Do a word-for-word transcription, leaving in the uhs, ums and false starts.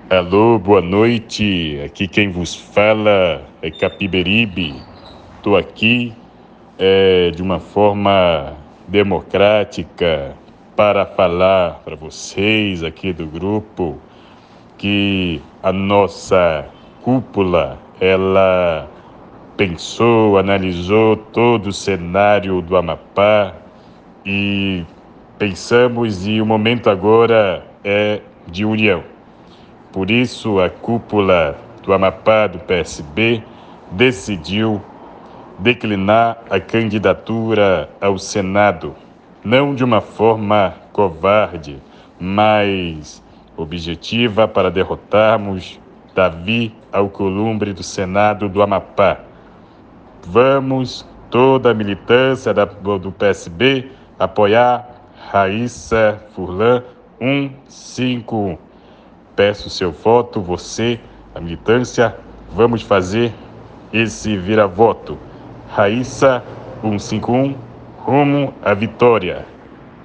Alô, boa noite. Aqui quem vos fala é Capiberibe. Estou aqui é, de uma forma democrática para falar para vocês aqui do grupo que a nossa cúpula, ela pensou, analisou todo o cenário do Amapá e pensamos e o momento agora é de união. Por isso, a cúpula do Amapá do P S B decidiu declinar a candidatura ao Senado, não de uma forma covarde, mas objetiva para derrotarmos Davi Alcolumbre do Senado do Amapá. Vamos, toda a militância da, do P S B, apoiar Raíssa Furlan cento e cinquenta e um. Peço seu voto, você, a militância, vamos fazer esse vira-voto. Raíssa cento e cinquenta e um, rumo à vitória.